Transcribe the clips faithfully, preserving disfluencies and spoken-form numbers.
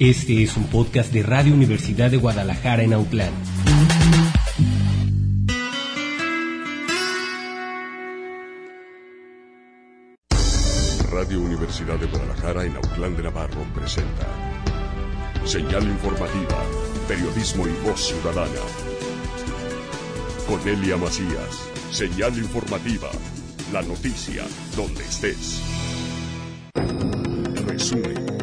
Este es un podcast de Radio Universidad de Guadalajara en Autlán. Radio Universidad de Guadalajara en Autlán de Navarro presenta Señal Informativa, Periodismo y Voz Ciudadana. Cornelia Macías, Señal Informativa, la noticia donde estés. Resumen.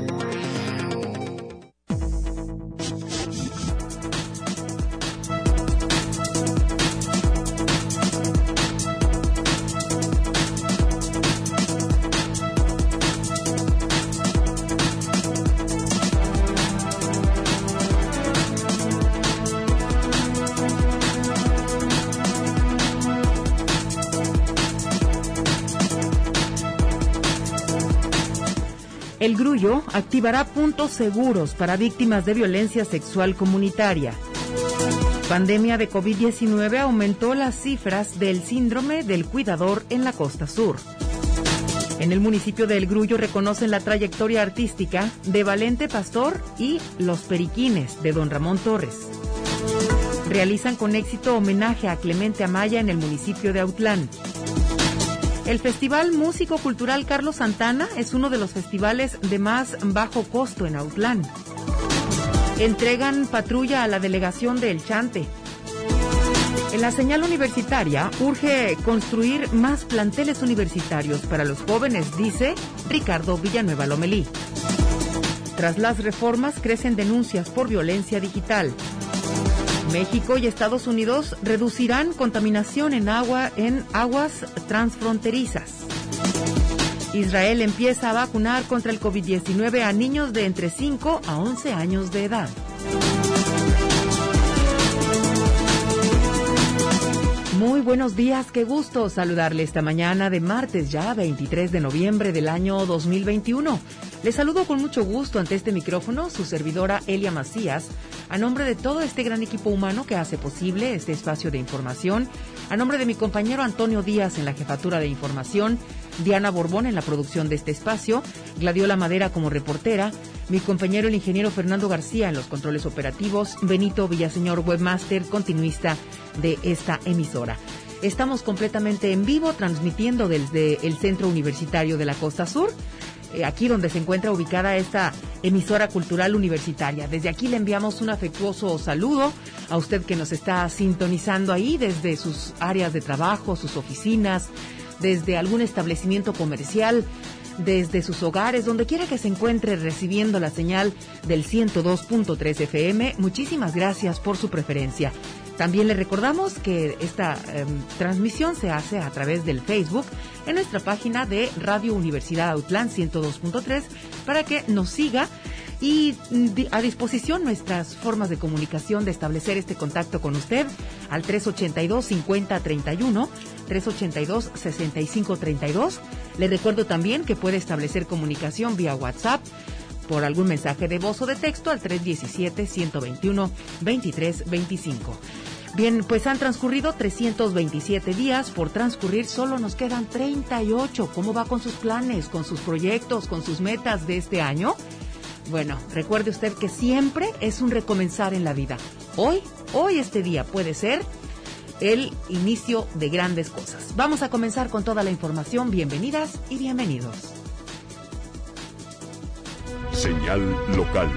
El Grullo activará puntos seguros para víctimas de violencia sexual comunitaria. Pandemia de COVID diecinueve aumentó las cifras del síndrome del cuidador en la costa sur. En el municipio de El Grullo reconocen la trayectoria artística de Valente Pastor y Los Periquines de Don Ramón Torres. Realizan con éxito homenaje a Clemente Amaya en el municipio de Autlán. El Festival Músico Cultural Carlos Santana es uno de los festivales de más bajo costo en Autlán. Entregan patrulla a la delegación de El Chante. En la señal universitaria urge construir más planteles universitarios para los jóvenes, dice Ricardo Villanueva Lomelí. Tras las reformas crecen denuncias por violencia digital. México y Estados Unidos reducirán contaminación en agua en aguas transfronterizas. Israel empieza a vacunar contra el COVID diecinueve a niños de entre cinco a once años de edad. Muy buenos días, qué gusto saludarle esta mañana de martes ya veintitrés de noviembre del año dos mil veintiuno. Les saludo con mucho gusto ante este micrófono su servidora Elia Macías, a nombre de todo este gran equipo humano que hace posible este espacio de información, a nombre de mi compañero Antonio Díaz en la jefatura de información, Diana Borbón en la producción de este espacio, Gladiola Madera como reportera, mi compañero el ingeniero Fernando García en los controles operativos, Benito Villaseñor webmaster, continuista de esta emisora. Estamos completamente en vivo transmitiendo desde el Centro Universitario de la Costa Sur, aquí donde se encuentra ubicada esta emisora cultural universitaria. Desde aquí le enviamos un afectuoso saludo a usted que nos está sintonizando ahí desde sus áreas de trabajo, sus oficinas, desde algún establecimiento comercial, desde sus hogares, donde quiera que se encuentre recibiendo la señal del ciento dos punto tres F M. Muchísimas gracias por su preferencia. También le recordamos que esta eh, transmisión se hace a través del Facebook en nuestra página de Radio Universidad Autlán ciento dos punto tres para que nos siga y a disposición nuestras formas de comunicación, de establecer este contacto con usted al tres ochenta y dos, cincuenta, treinta y uno, tres ochenta y dos, sesenta y cinco, treinta y dos. Le recuerdo también que puede establecer comunicación vía WhatsApp por algún mensaje de voz o de texto al tres diecisiete, ciento veintiuno, veintitrés veinticinco. Bien, pues han transcurrido trescientos veintisiete días por transcurrir, solo nos quedan treinta y ocho. ¿Cómo va con sus planes, con sus proyectos, con sus metas de este año? Bueno, recuerde usted que siempre es un recomenzar en la vida. Hoy, hoy este día puede ser el inicio de grandes cosas. Vamos a comenzar con toda la información. Bienvenidas y bienvenidos. Señal local.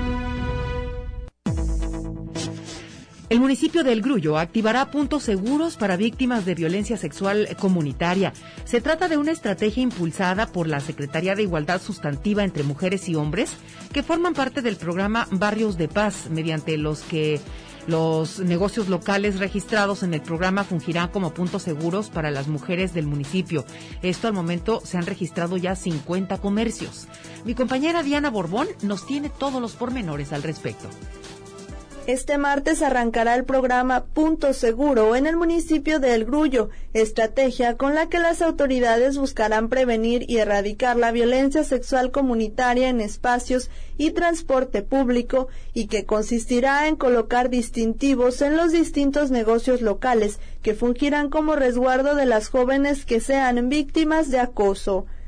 El municipio de El Grullo activará puntos seguros para víctimas de violencia sexual comunitaria. Se trata de una estrategia impulsada por la Secretaría de Igualdad Sustantiva entre Mujeres y Hombres, que forman parte del programa Barrios de Paz, mediante los que los negocios locales registrados en el programa fungirán como puntos seguros para las mujeres del municipio. Esto al momento se han registrado ya cincuenta comercios. Mi compañera Diana Borbón nos tiene todos los pormenores al respecto. Este martes arrancará el programa Punto Seguro en el municipio de El Grullo, estrategia con la que las autoridades buscarán prevenir y erradicar la violencia sexual comunitaria en espacios y transporte público, y que consistirá en colocar distintivos en los distintos negocios locales que fungirán como resguardo de las jóvenes que sean víctimas de acoso.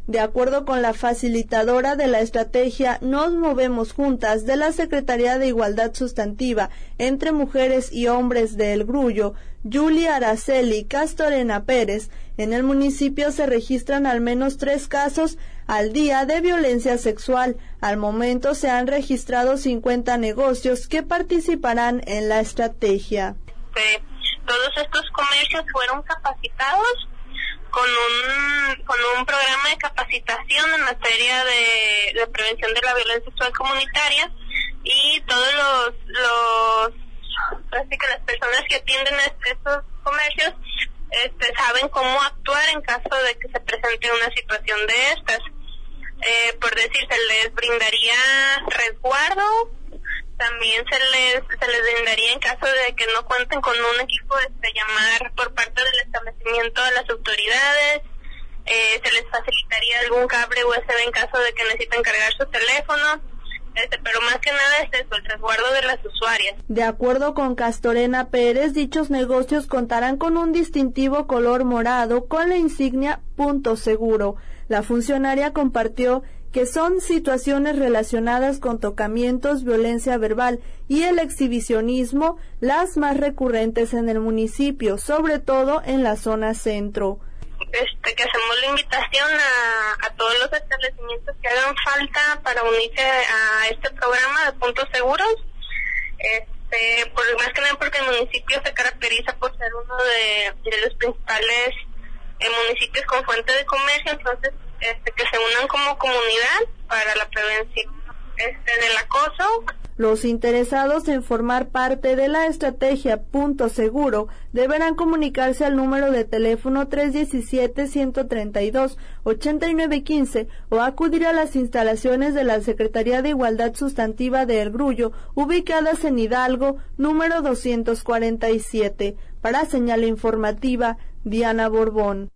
De acuerdo con la facilitadora de la estrategia Nos Movemos Juntas de la Secretaría de Igualdad Sustantiva entre Mujeres y Hombres de El Grullo, Julia Araceli Castorena Pérez, en el municipio se registran al menos tres casos al día de violencia sexual. Al momento se han registrado cincuenta negocios que participarán en la estrategia. Eh, todos estos comercios fueron capacitados con un con un programa de capacitación en materia de, de prevención de la violencia sexual comunitaria, y todos los los así que las personas que atienden estos comercios este, saben cómo actuar en caso de que se presente una situación de estas. Eh, por decir, se les brindaría resguardo, también se les se les brindaría en caso de que no cuenten con un equipo de llamar por parte del establecimiento a las autoridades, eh, se les facilitaría algún cable U S B en caso de que necesiten cargar su teléfono, este, pero más que nada es eso, el resguardo de las usuarias. De acuerdo con Castorena Pérez, dichos negocios contarán con un distintivo color morado con la insignia Punto Seguro. La funcionaria compartió que son situaciones relacionadas con tocamientos, violencia verbal y el exhibicionismo las más recurrentes en el municipio, sobre todo en la zona centro. Este, que hacemos la invitación a, a todos los establecimientos que hagan falta para unirse a este programa de puntos seguros, este, por, más que nada porque el municipio se caracteriza por ser uno de, de los principales eh, municipios con fuente de comercio, entonces Este, que se unan como comunidad para la prevención este, del acoso. Los interesados en formar parte de la estrategia Punto Seguro deberán comunicarse al número de teléfono tres uno siete, uno tres dos, ocho nueve uno cinco o acudir a las instalaciones de la Secretaría de Igualdad Sustantiva de El Grullo, ubicadas en Hidalgo, número doscientos cuarenta y siete. Para Señal Informativa, Diana Borbón.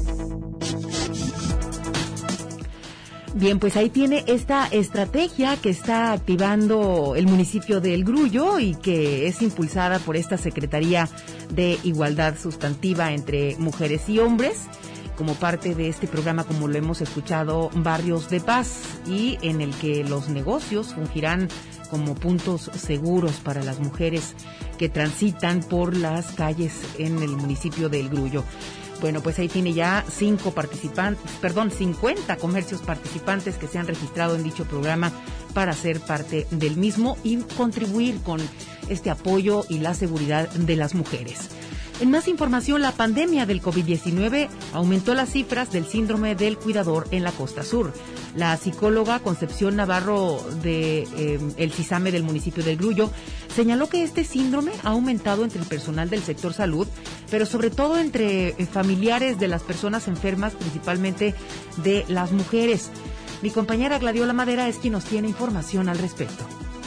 Bien, pues ahí tiene esta estrategia que está activando el municipio de El Grullo y que es impulsada por esta Secretaría de Igualdad Sustantiva entre Mujeres y Hombres, como parte de este programa, como lo hemos escuchado, Barrios de Paz, y en el que los negocios fungirán como puntos seguros para las mujeres que transitan por las calles en el municipio de El Grullo. Bueno, pues ahí tiene ya cinco participantes, perdón, cincuenta comercios participantes que se han registrado en dicho programa para ser parte del mismo y contribuir con este apoyo y la seguridad de las mujeres. En más información, la pandemia del COVID diecinueve aumentó las cifras del síndrome del cuidador en la costa sur. La psicóloga Concepción Navarro de eh, el CISAME del municipio del Grullo señaló que este síndrome ha aumentado entre el personal del sector salud, pero sobre todo entre eh, familiares de las personas enfermas, principalmente de las mujeres. Mi compañera Gladiola Madera es quien nos tiene información al respecto.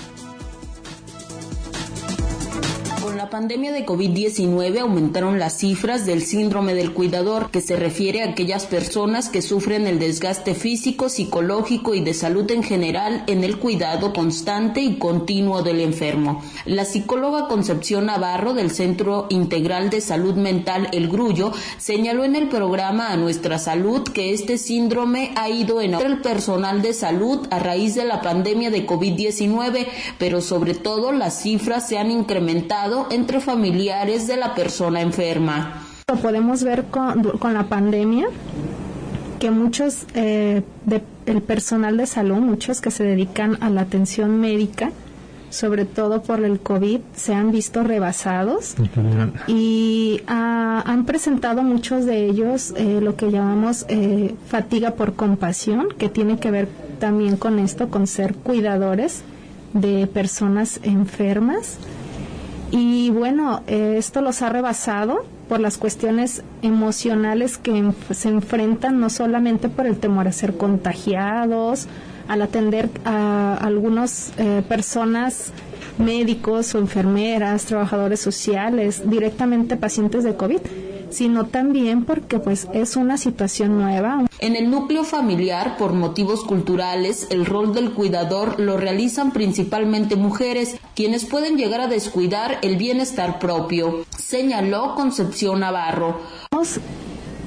Con la pandemia de COVID diecinueve aumentaron las cifras del síndrome del cuidador, que se refiere a aquellas personas que sufren el desgaste físico, psicológico y de salud en general en el cuidado constante y continuo del enfermo. La psicóloga Concepción Navarro del Centro Integral de Salud Mental El Grullo señaló en el programa A Nuestra Salud que este síndrome ha ido en el personal de salud a raíz de la pandemia de COVID diecinueve, pero sobre todo las cifras se han incrementado entre familiares de la persona enferma. Lo podemos ver con, con la pandemia, que muchos eh, de, el personal de salud, muchos que se dedican a la atención médica, sobre todo por el COVID, se han visto rebasados y ah, han presentado muchos de ellos eh, lo que llamamos eh, fatiga por compasión, que tiene que ver también con esto, con ser cuidadores de personas enfermas. Y bueno, eh, esto los ha rebasado por las cuestiones emocionales que enf- se enfrentan, no solamente por el temor a ser contagiados, al atender a algunas eh, personas, médicos o enfermeras, trabajadores sociales, directamente pacientes de COVID, sino también porque pues es una situación nueva. En el núcleo familiar, por motivos culturales, el rol del cuidador lo realizan principalmente mujeres, quienes pueden llegar a descuidar el bienestar propio, señaló Concepción Navarro.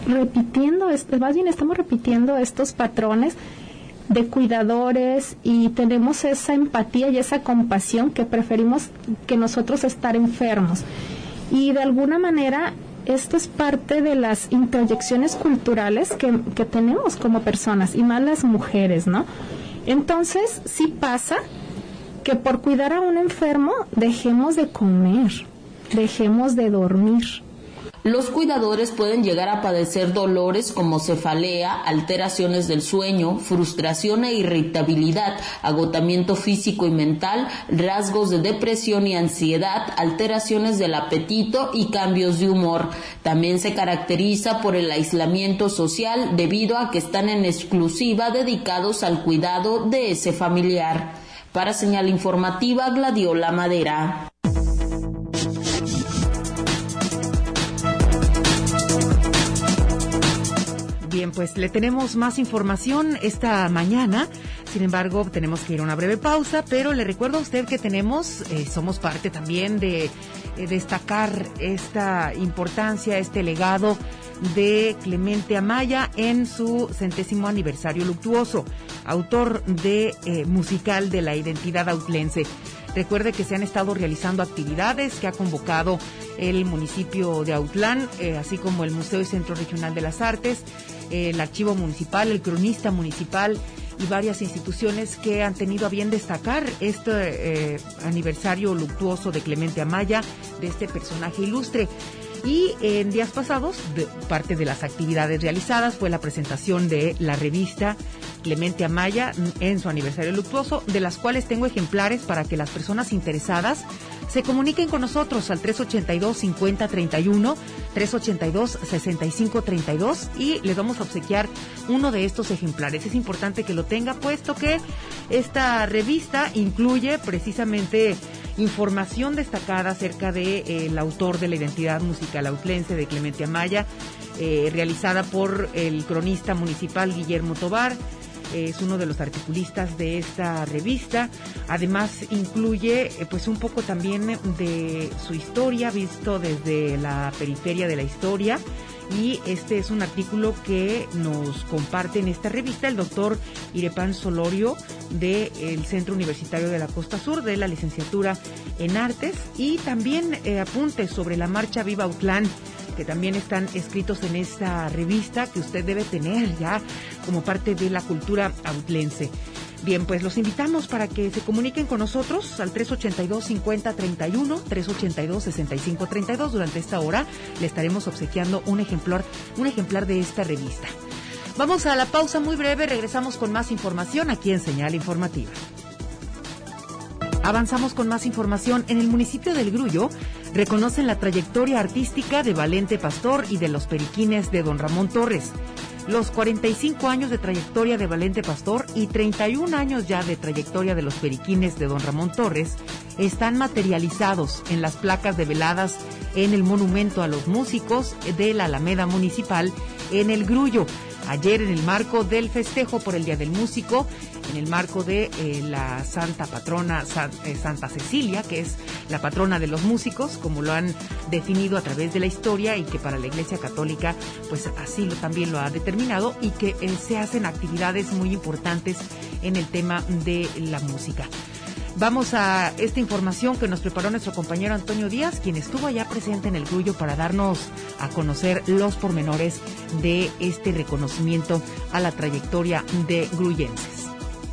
repitiendo, este, más bien estamos repitiendo estos patrones de cuidadores y tenemos esa empatía y esa compasión que preferimos que nosotros estar enfermos. Y de alguna manera esto es parte de las introyecciones culturales que, que tenemos como personas, y más las mujeres, ¿no? Entonces sí pasa que por cuidar a un enfermo dejemos de comer, dejemos de dormir. Los cuidadores pueden llegar a padecer dolores como cefalea, alteraciones del sueño, frustración e irritabilidad, agotamiento físico y mental, rasgos de depresión y ansiedad, alteraciones del apetito y cambios de humor. También se caracteriza por el aislamiento social debido a que están en exclusiva dedicados al cuidado de ese familiar. Para Señal Informativa, Gladiola Madera. Bien, pues le tenemos más información esta mañana. Sin embargo, tenemos que ir a una breve pausa, pero le recuerdo a usted que tenemos, eh, somos parte también de eh, destacar esta importancia, este legado de Clemente Amaya en su centésimo aniversario luctuoso, autor de eh, musical de la identidad autlense. Recuerde que se han estado realizando actividades que ha convocado el municipio de Autlán, eh, así como el Museo y Centro Regional de las Artes, eh, el Archivo Municipal, el Cronista Municipal y varias instituciones que han tenido a bien destacar este eh, aniversario luctuoso de Clemente Amaya, de este personaje ilustre. Y en días pasados, de, parte de las actividades realizadas fue la presentación de la revista Clemente Amaya en su aniversario luctuoso, de las cuales tengo ejemplares para que las personas interesadas se comuniquen con nosotros al tres ochenta y dos, cincuenta, treinta y uno, tres ochenta y dos, sesenta y cinco, treinta y dos, y les vamos a obsequiar uno de estos ejemplares. Es importante que lo tenga, puesto que esta revista incluye precisamente información destacada acerca de eh, el autor de la identidad musical autlense de Clemente Amaya, eh, realizada por el cronista municipal Guillermo Tobar. Es uno de los articulistas de esta revista. Además incluye eh, pues un poco también de su historia visto desde la periferia de la historia, y este es un artículo que nos comparte en esta revista el doctor Irepán Solorio del Centro Universitario de la Costa Sur, de la licenciatura en Artes, y también eh, apuntes sobre la Marcha Viva Autlán, que también están escritos en esta revista, que usted debe tener ya como parte de la cultura autlense. Bien, pues los invitamos para que se comuniquen con nosotros al tres ochenta y dos, cincuenta, treinta y uno, tres ochenta y dos, sesenta y cinco, treinta y dos. Durante esta hora le estaremos obsequiando un ejemplar, un ejemplar de esta revista. Vamos a la pausa muy breve, regresamos con más información aquí en Señal Informativa. Avanzamos con más información. En el municipio del Grullo reconocen la trayectoria artística de Valente Pastor y de los Periquines de don Ramón Torres. Los cuarenta y cinco años de trayectoria de Valente Pastor y treinta y un años ya de trayectoria de los Periquines de don Ramón Torres están materializados en las placas develadas en el monumento a los músicos de la Alameda Municipal en el Grullo. Ayer, en el marco del festejo por el Día del Músico, en el marco de eh, la Santa Patrona San, eh, Santa Cecilia, que es la patrona de los músicos, como lo han definido a través de la historia, y que para la Iglesia Católica pues así lo, también lo ha determinado, y que eh, se hacen actividades muy importantes en el tema de la música. Vamos a esta información que nos preparó nuestro compañero Antonio Díaz, quien estuvo allá presente en el Grullo para darnos a conocer los pormenores de este reconocimiento a la trayectoria de grullenses.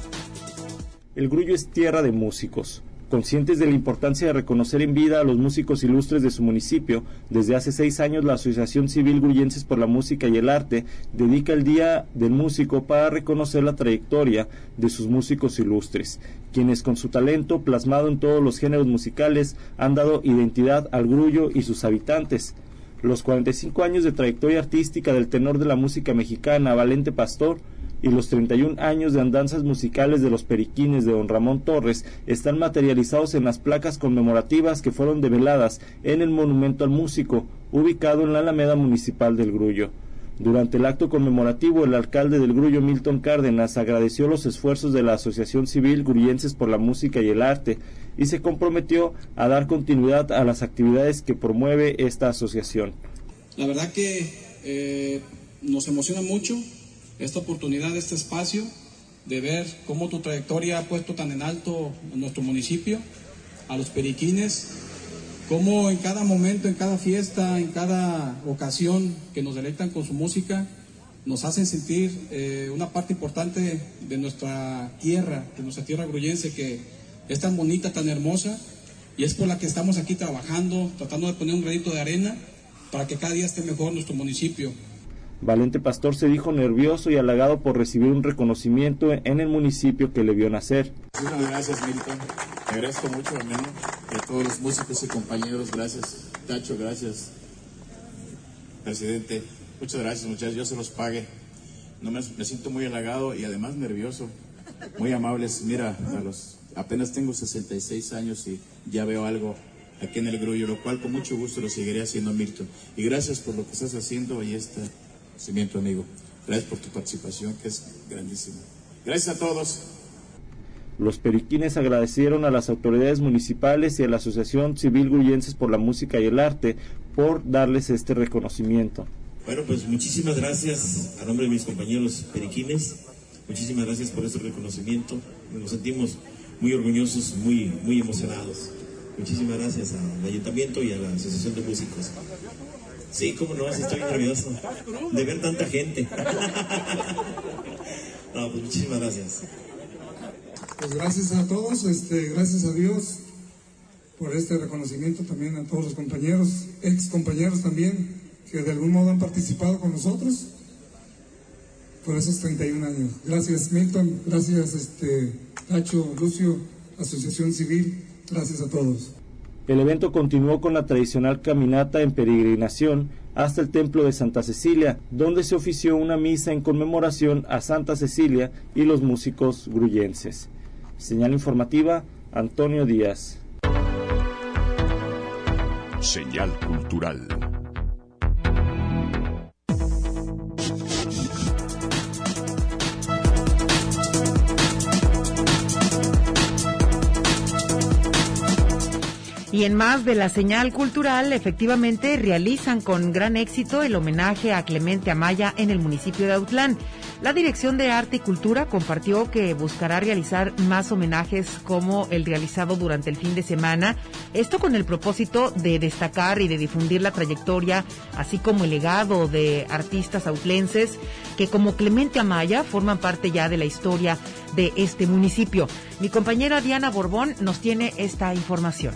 El Grullo es tierra de músicos. Conscientes de la importancia de reconocer en vida a los músicos ilustres de su municipio, desde hace seis años la Asociación Civil Grullenses por la Música y el Arte dedica el Día del Músico para reconocer la trayectoria de sus músicos ilustres, quienes con su talento plasmado en todos los géneros musicales han dado identidad al Grullo y sus habitantes. Los cuarenta y cinco años de trayectoria artística del tenor de la música mexicana Valente Pastor y los treinta y un años de andanzas musicales de los Periquines de don Ramón Torres están materializados en las placas conmemorativas que fueron develadas en el Monumento al Músico, ubicado en la Alameda Municipal del Grullo. Durante el acto conmemorativo, el alcalde del Grullo, Milton Cárdenas, agradeció los esfuerzos de la Asociación Civil Grullenses por la Música y el Arte y se comprometió a dar continuidad a las actividades que promueve esta asociación. La verdad que eh, nos emociona mucho esta oportunidad, este espacio, de ver cómo tu trayectoria ha puesto tan en alto a nuestro municipio, a los periquines, cómo en cada momento, en cada fiesta, en cada ocasión que nos deleitan con su música, nos hacen sentir eh, una parte importante de nuestra tierra, de nuestra tierra gruyense, que es tan bonita, tan hermosa, y es por la que estamos aquí trabajando, tratando de poner un granito de arena para que cada día esté mejor nuestro municipio. Valente Pastor se dijo nervioso y halagado por recibir un reconocimiento en el municipio que le vio nacer. Muchas gracias, Milton. Te agradezco mucho, hermano, y a todos los músicos y compañeros. Gracias, Tacho, gracias, presidente. Muchas gracias, muchachos, yo se los pague. No me, me siento muy halagado y además nervioso. Muy amables. Mira, a los, apenas tengo sesenta y seis años y ya veo algo aquí en el Grullo, lo cual con mucho gusto lo seguiré haciendo, Milton. Y gracias por lo que estás haciendo y este conocimiento, amigo. Gracias por tu participación, que es grandísima. Gracias a todos. Los periquines agradecieron a las autoridades municipales y a la Asociación Civil Gruyenses por la Música y el Arte por darles este reconocimiento. Bueno, pues muchísimas gracias a nombre de mis compañeros periquines, muchísimas gracias por este reconocimiento, nos sentimos muy orgullosos, muy, muy emocionados. Muchísimas gracias al Ayuntamiento y a la Asociación de Músicos. Sí, cómo no, estoy nervioso de ver tanta gente. No, pues muchísimas gracias. Pues gracias a todos, este, gracias a Dios por este reconocimiento, también a todos los compañeros, ex compañeros también, que de algún modo han participado con nosotros por esos treinta y un años. Gracias, Milton, gracias, este, Nacho, Lucio, Asociación Civil, gracias a todos. El evento continuó con la tradicional caminata en peregrinación hasta el templo de Santa Cecilia, donde se ofició una misa en conmemoración a Santa Cecilia y los músicos gruyenses. Señal informativa, Antonio Díaz. Señal cultural. Y en más de la señal cultural, efectivamente realizan con gran éxito el homenaje a Clemente Amaya en el municipio de Autlán. La Dirección de Arte y Cultura compartió que buscará realizar más homenajes como el realizado durante el fin de semana, esto con el propósito de destacar y de difundir la trayectoria, así como el legado de artistas autlenses que como Clemente Amaya forman parte ya de la historia de este municipio. Mi compañera Diana Borbón nos tiene esta información.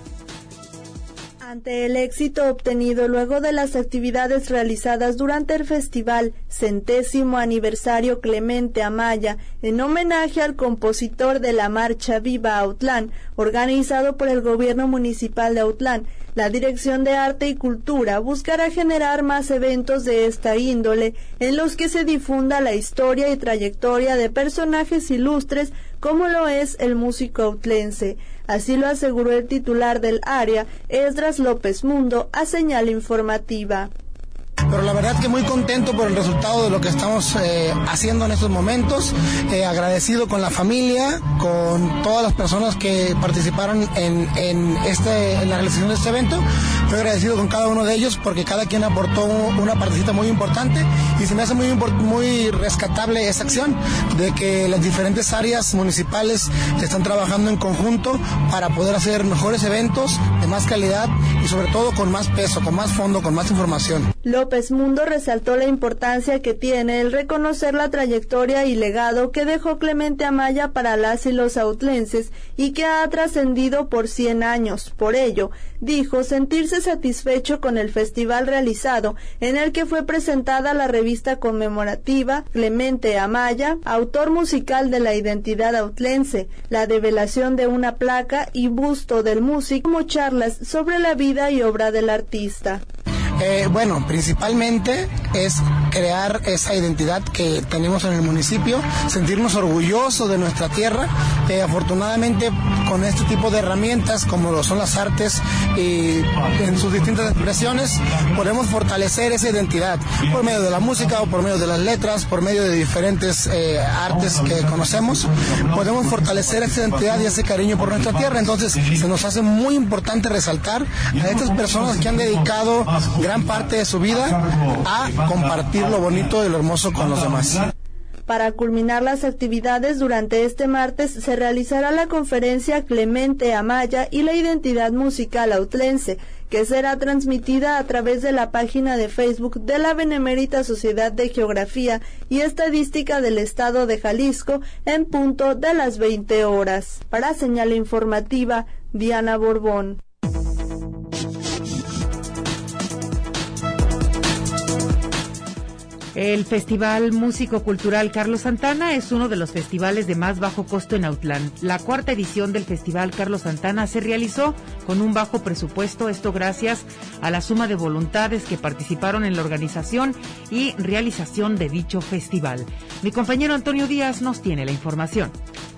Ante el éxito obtenido luego de las actividades realizadas durante el festival Centésimo Aniversario Clemente Amaya, en homenaje al compositor de la marcha Viva Autlán, organizado por el gobierno municipal de Autlán, la Dirección de Arte y Cultura buscará generar más eventos de esta índole en los que se difunda la historia y trayectoria de personajes ilustres como lo es el músico autlense. Así lo aseguró el titular del área, Esdras López Mundo, a Señal Informativa. Pero la verdad que muy contento por el resultado de lo que estamos eh, haciendo en estos momentos, eh, agradecido con la familia, con todas las personas que participaron en, en, este, en la realización de este evento. Estoy agradecido con cada uno de ellos porque cada quien aportó una partecita muy importante y se me hace muy, muy rescatable esa acción de que las diferentes áreas municipales están trabajando en conjunto para poder hacer mejores eventos de más calidad y sobre todo con más peso, con más fondo, con más información. López Mundo resaltó la importancia que tiene el reconocer la trayectoria y legado que dejó Clemente Amaya para las y los autlenses y que ha trascendido por cien años. Por ello, dijo sentirse satisfecho con el festival realizado, en el que fue presentada la revista conmemorativa Clemente Amaya, autor musical de la identidad autlense, la develación de una placa y busto del músico, como charlas sobre la vida y obra del artista. Eh, bueno, principalmente es crear esa identidad que tenemos en el municipio, sentirnos orgullosos de nuestra tierra. Eh, afortunadamente, con este tipo de herramientas, como lo son las artes y en sus distintas expresiones, podemos fortalecer esa identidad por medio de la música o por medio de las letras, por medio de diferentes eh, artes que conocemos. Podemos fortalecer esa identidad y ese cariño por nuestra tierra. Entonces, se nos hace muy importante resaltar a estas personas que han dedicado gran parte de su vida a compartir lo bonito y lo hermoso con los demás. Para culminar las actividades durante este martes se realizará la conferencia Clemente Amaya y la identidad musical autlense, que será transmitida a través de la página de Facebook de la Benemérita Sociedad de Geografía y Estadística del Estado de Jalisco en punto de las veinte horas. Para Señal Informativa, Diana Borbón. El Festival Músico Cultural Carlos Santana es uno de los festivales de más bajo costo en Autlán. La cuarta edición del Festival Carlos Santana se realizó con un bajo presupuesto, esto gracias a la suma de voluntades que participaron en la organización y realización de dicho festival. Mi compañero Antonio Díaz nos tiene la información.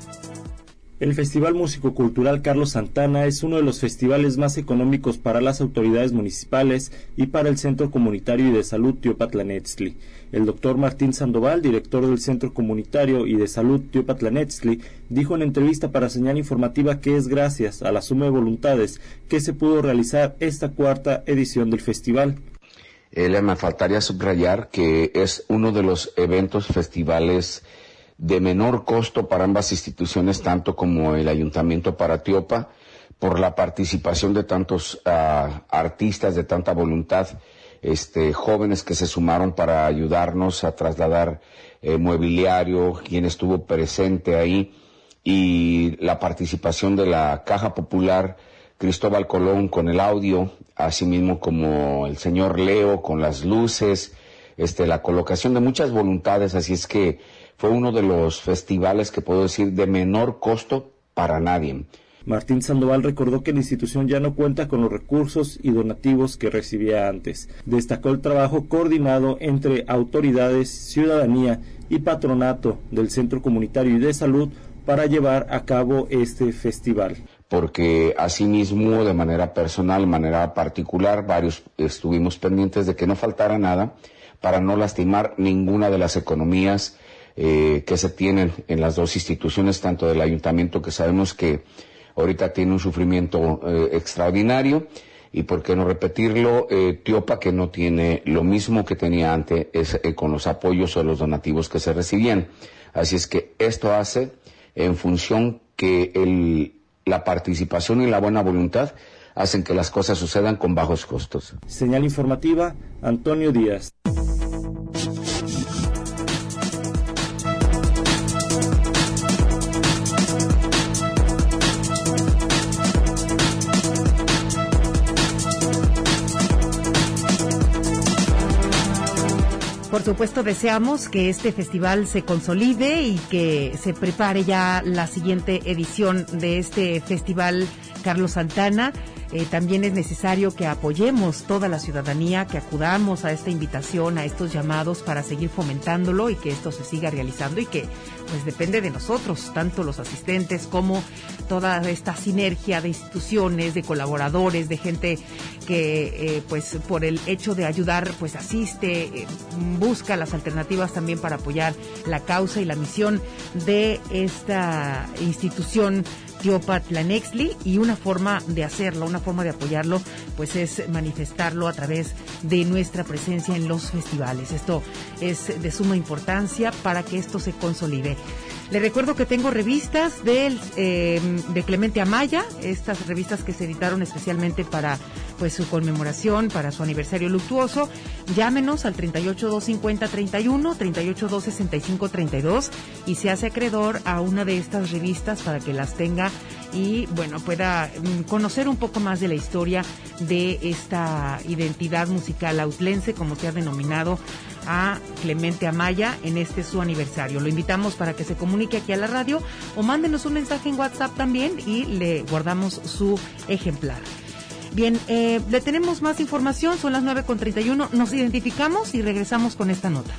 El Festival Músico Cultural Carlos Santana es uno de los festivales más económicos para las autoridades municipales y para el Centro Comunitario y de Salud Teopatlanetzli. El doctor Martín Sandoval, director del Centro Comunitario y de Salud Teopatlanetzli, dijo en entrevista para Señal Informativa que es gracias a la suma de voluntades que se pudo realizar esta cuarta edición del festival. Eh, me faltaría subrayar que es uno de los eventos festivales de menor costo para ambas instituciones, tanto como el Ayuntamiento para Teopa, por la participación de tantos uh, artistas, de tanta voluntad, este, jóvenes que se sumaron para ayudarnos a trasladar eh, mobiliario, quien estuvo presente ahí, y la participación de la Caja Popular Cristóbal Colón con el audio, asimismo como el señor Leo con las luces, este, la colocación de muchas voluntades, así es que fue uno de los festivales que puedo decir de menor costo para nadie. Martín Sandoval recordó que la institución ya no cuenta con los recursos y donativos que recibía antes. Destacó el trabajo coordinado entre autoridades, ciudadanía y patronato del Centro Comunitario y de Salud para llevar a cabo este festival. Porque asimismo, de manera personal, de manera particular, varios estuvimos pendientes de que no faltara nada para no lastimar ninguna de las economías Eh, que se tienen en las dos instituciones, tanto del ayuntamiento, que sabemos que ahorita tiene un sufrimiento eh, extraordinario, y por qué no repetirlo, eh, Teopa, que no tiene lo mismo que tenía antes es, eh, con los apoyos o los donativos que se recibían. Así es que esto hace en función que el, la participación y la buena voluntad hacen que las cosas sucedan con bajos costos. Señal Informativa, Antonio Díaz. Por supuesto, deseamos que este festival se consolide y que se prepare ya la siguiente edición de este festival Carlos Santana. Eh, también es necesario que apoyemos toda la ciudadanía, que acudamos a esta invitación, a estos llamados para seguir fomentándolo y que esto se siga realizando, y que pues depende de nosotros, tanto los asistentes como toda esta sinergia de instituciones, de colaboradores, de gente que eh, pues por el hecho de ayudar pues asiste, eh, busca las alternativas también para apoyar la causa y la misión de esta institución Teopatlanetzli, y una forma de hacerlo, una forma de apoyarlo, pues es manifestarlo a través de nuestra presencia en los festivales. Esto es de suma importancia para que esto se consolide. Le recuerdo que tengo revistas del, eh, de Clemente Amaya, estas revistas que se editaron especialmente para pues su conmemoración, para su aniversario luctuoso. Llámenos al treinta y ocho, doscientos cincuenta, treinta y uno, treinta y ocho, doscientos sesenta y cinco, treinta y dos y se hace acreedor a una de estas revistas para que las tenga y bueno, pueda conocer un poco más de la historia de esta identidad musical autlense, como se ha denominado a Clemente Amaya en este su aniversario. Lo invitamos para que se comunique aquí a la radio o mándenos un mensaje en WhatsApp también y le guardamos su ejemplar. Bien, eh, le tenemos más información, son las nueve con treinta y uno, nos identificamos y regresamos con esta nota.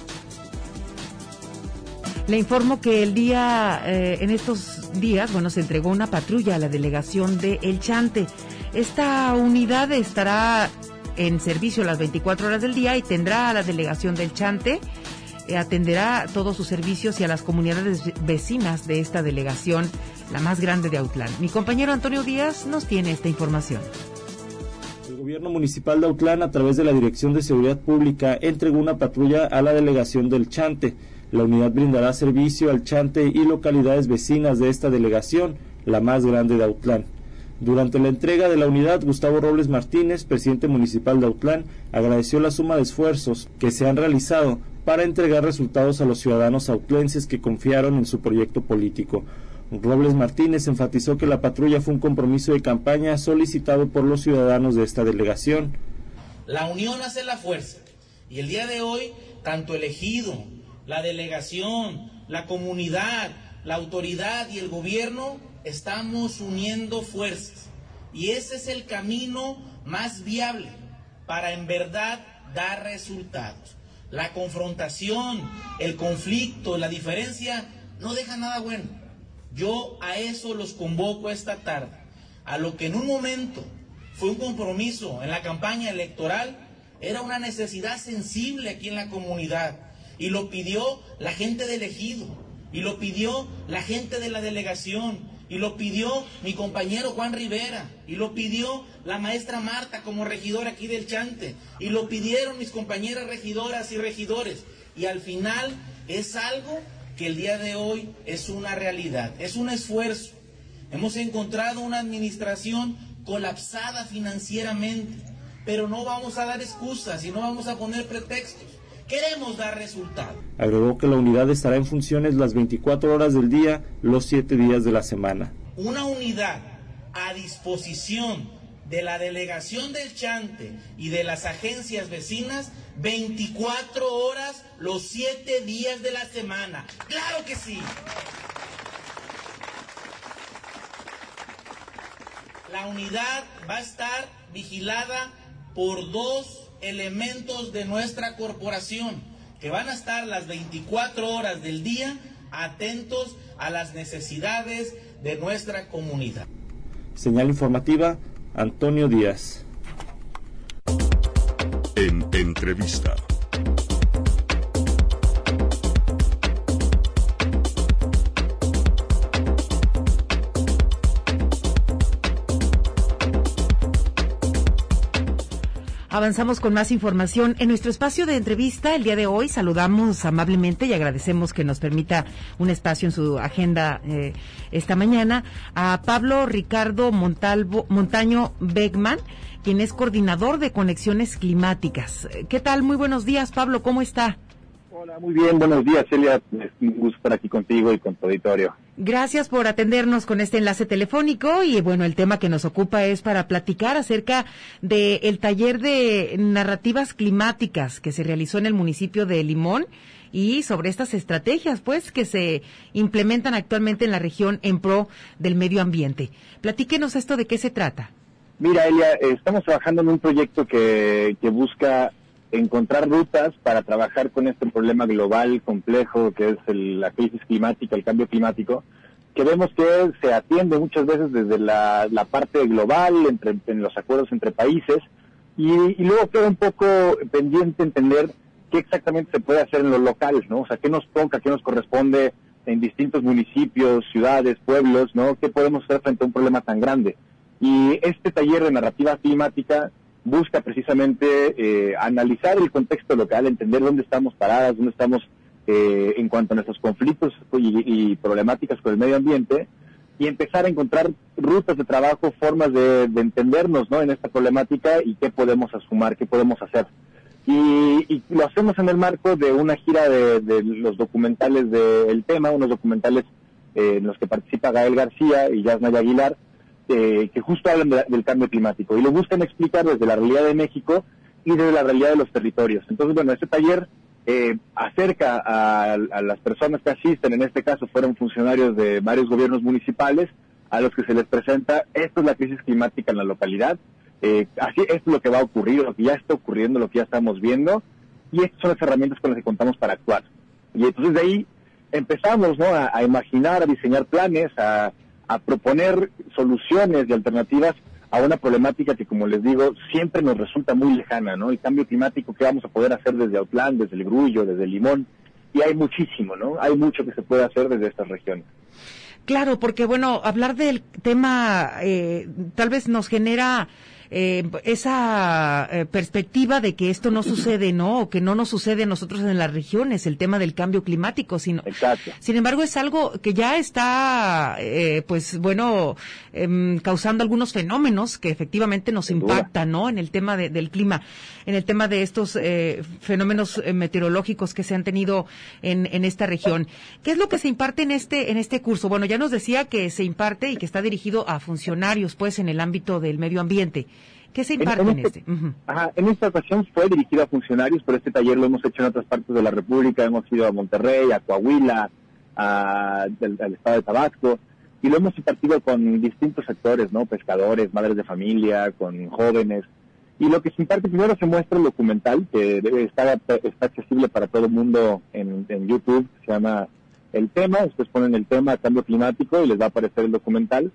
Le informo que el día, eh, en estos días, bueno, se entregó una patrulla a la delegación de El Chante. Esta unidad estará en servicio las veinticuatro horas del día y tendrá a la delegación del Chante, eh, atenderá todos sus servicios y a las comunidades vecinas de esta delegación, la más grande de Autlán. Mi compañero Antonio Díaz nos tiene esta información. El Gobierno Municipal de Autlán, a través de la Dirección de Seguridad Pública, entregó una patrulla a la delegación del Chante. La unidad brindará servicio al Chante y localidades vecinas de esta delegación, la más grande de Autlán. Durante la entrega de la unidad, Gustavo Robles Martínez, presidente municipal de Autlán, agradeció la suma de esfuerzos que se han realizado para entregar resultados a los ciudadanos autlenses que confiaron en su proyecto político. Robles Martínez enfatizó que la patrulla fue un compromiso de campaña solicitado por los ciudadanos de esta delegación. La unión hace la fuerza, y el día de hoy, tanto el ejido, la delegación, la comunidad, la autoridad y el gobierno estamos uniendo fuerzas, y ese es el camino más viable para en verdad dar resultados. La confrontación, el conflicto, la diferencia no deja nada bueno. Yo a eso los convoco esta tarde, a lo que en un momento fue un compromiso en la campaña electoral, era una necesidad sensible aquí en la comunidad, y lo pidió la gente del ejido, y lo pidió la gente de la delegación, y lo pidió mi compañero Juan Rivera, y lo pidió la maestra Marta como regidora aquí del Chante, y lo pidieron mis compañeras regidoras y regidores, y al final es algo que el día de hoy es una realidad, es un esfuerzo. Hemos encontrado una administración colapsada financieramente, pero no vamos a dar excusas y no vamos a poner pretextos. Queremos dar resultados. Agregó que la unidad estará en funciones las veinticuatro horas del día, los siete días de la semana. Una unidad a disposición de la delegación del Chante y de las agencias vecinas, veinticuatro horas, los siete días de la semana. ¡Claro que sí! La unidad va a estar vigilada por dos elementos de nuestra corporación, que van a estar las veinticuatro horas del día atentos a las necesidades de nuestra comunidad. Señal informativa, Antonio Díaz. En entrevista. Avanzamos con más información. En nuestro espacio de entrevista el día de hoy saludamos amablemente y agradecemos que nos permita un espacio en su agenda eh, esta mañana a Pablo Ricardo Montalvo, Montaño Beckman, quien es coordinador de Conexiones Climáticas. ¿Qué tal? Muy buenos días, Pablo, ¿cómo está? Hola, muy bien, buenos días, Celia. Es un gusto estar aquí contigo y con tu auditorio. Gracias por atendernos con este enlace telefónico y bueno, el tema que nos ocupa es para platicar acerca del taller de narrativas climáticas que se realizó en el municipio de Limón y sobre estas estrategias pues que se implementan actualmente en la región en pro del medio ambiente. Platíquenos esto, ¿de qué se trata? Mira, Elia, estamos trabajando en un proyecto que, que busca encontrar rutas para trabajar con este problema global complejo que es el, la crisis climática, el cambio climático, que vemos que se atiende muchas veces desde la, la parte global, entre, en los acuerdos entre países, y, y luego queda un poco pendiente entender qué exactamente se puede hacer en lo local, ¿no? O sea, qué nos toca, qué nos corresponde en distintos municipios, ciudades, pueblos, ¿no? ¿Qué podemos hacer frente a un problema tan grande? Y este taller de narrativa climática busca precisamente eh, analizar el contexto local, entender dónde estamos paradas, dónde estamos eh, en cuanto a nuestros conflictos y, y problemáticas con el medio ambiente, y empezar a encontrar rutas de trabajo, formas de, de entendernos, ¿no?, en esta problemática y qué podemos asumir, qué podemos hacer. Y, y lo hacemos en el marco de una gira de, de los documentales del tema, unos documentales eh, en los que participa Gael García y Yasnaya Aguilar, Eh, que justo hablan de, del cambio climático y lo buscan explicar desde la realidad de México y desde la realidad de los territorios. Entonces, bueno, este taller eh, acerca a, a las personas que asisten, en este caso fueron funcionarios de varios gobiernos municipales, a los que se les presenta, esto es la crisis climática en la localidad, eh, así esto es lo que va a ocurrir, lo que ya está ocurriendo, lo que ya estamos viendo, y estas son las herramientas con las que contamos para actuar. Y entonces de ahí empezamos, ¿no?, a, a imaginar, a diseñar planes, a a proponer soluciones y alternativas a una problemática que, como les digo, siempre nos resulta muy lejana, ¿no? El cambio climático que vamos a poder hacer desde Autlán, desde el Grullo, desde Limón, y hay muchísimo, ¿no? Hay mucho que se puede hacer desde estas regiones. Claro, porque bueno, hablar del tema eh, tal vez nos genera eh, esa eh, perspectiva de que esto no sucede, ¿no? O que no nos sucede a nosotros en las regiones, el tema del cambio climático, sino, Exacto. Sin embargo, es algo que ya está, eh, pues bueno, eh, causando algunos fenómenos que efectivamente nos Sin impactan, ¿no? En el tema de, del clima, en el tema de estos eh, fenómenos eh, meteorológicos que se han tenido en, en esta región. ¿Qué es lo que se imparte en este, en este curso? Bueno, ya nos decía que se imparte y que está dirigido a funcionarios, pues, en el ámbito del medio ambiente. ¿Qué se imparte en, en este? este? Uh-huh. Ajá, en esta ocasión fue dirigido a funcionarios, pero este taller lo hemos hecho en otras partes de la República. Hemos ido a Monterrey, a Coahuila, a, del, al estado de Tabasco, y lo hemos impartido con distintos sectores, ¿no? Pescadores, madres de familia, con jóvenes. Y lo que se imparte, primero se muestra el documental, que está, está accesible para todo el mundo en, en YouTube, se llama El Tema. Después ponen el tema cambio climático y les va a aparecer el documental.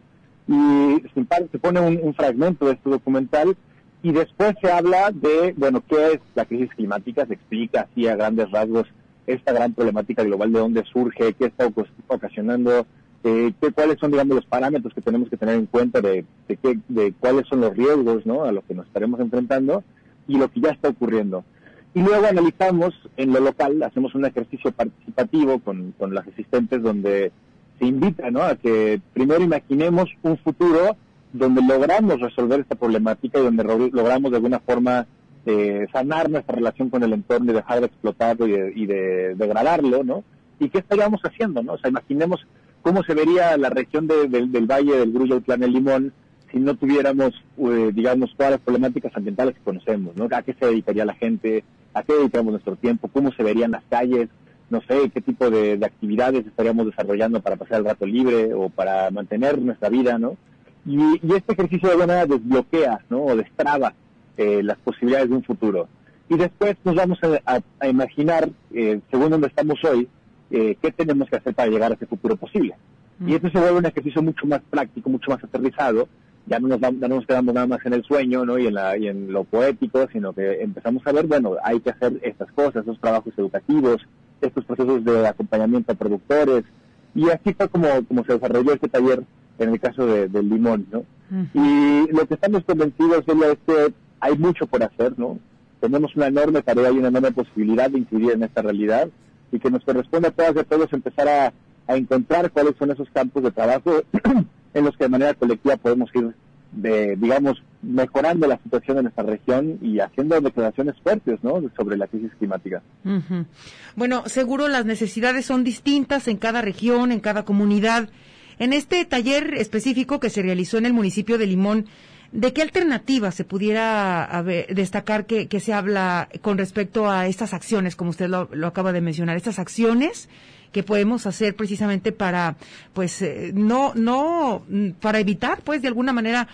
Y se, imparte, se pone un, un fragmento de este documental, y después se habla de, bueno, qué es la crisis climática, se explica así a grandes rasgos esta gran problemática global, de dónde surge, qué está ocasionando, eh, qué, cuáles son, digamos, los parámetros que tenemos que tener en cuenta de, de, qué, de cuáles son los riesgos, ¿no?, a los que nos estaremos enfrentando, y lo que ya está ocurriendo. Y luego analizamos en lo local, hacemos un ejercicio participativo con, con las asistentes, donde se invita, ¿no?, a que primero imaginemos un futuro donde logramos resolver esta problemática y donde ro- logramos de alguna forma eh, sanar nuestra relación con el entorno y dejar de explotarlo y de, y de degradarlo, ¿no? ¿Y qué estaríamos haciendo, no? O sea, imaginemos cómo se vería la región de, de, del Valle del Grullo, Autlán, el Limón, si no tuviéramos, eh, digamos, todas las problemáticas ambientales que conocemos, ¿no? ¿A qué se dedicaría la gente? ¿A qué dedicamos nuestro tiempo? ¿Cómo se verían las calles? No sé, qué tipo de, de actividades estaríamos desarrollando para pasar el rato libre o para mantener nuestra vida, ¿no? Y, y este ejercicio de alguna manera desbloquea, ¿no?, o destraba eh, las posibilidades de un futuro. Y después nos vamos a, a, a imaginar, eh, según donde estamos hoy, eh, qué tenemos que hacer para llegar a ese futuro posible. Mm. Y esto se vuelve un ejercicio mucho más práctico, mucho más aterrizado. Ya no nos, ya no nos quedamos nada más en el sueño, ¿no?, y en, la, y en lo poético, sino que empezamos a ver, bueno, hay que hacer estas cosas, estos trabajos educativos, estos procesos de acompañamiento a productores, y así fue como, como se desarrolló este taller en el caso de, del limón, ¿no? Uh-huh. Y lo que estamos convencidos es que hay mucho por hacer, ¿no? Tenemos una enorme tarea y una enorme posibilidad de incidir en esta realidad, y que nos corresponde a todas y a todos empezar a, a encontrar cuáles son esos campos de trabajo en los que de manera colectiva podemos ir, de, digamos, mejorando la situación de nuestra región y haciendo declaraciones fuertes, ¿no?, sobre la crisis climática. Uh-huh. Bueno, seguro las necesidades son distintas en cada región, en cada comunidad. En este taller específico que se realizó en el municipio de Limón, ¿de qué alternativa se pudiera haber, destacar que, que se habla con respecto a estas acciones, como usted lo, lo acaba de mencionar, estas acciones que podemos hacer precisamente para, pues, eh, no, no, para evitar, pues, de alguna manera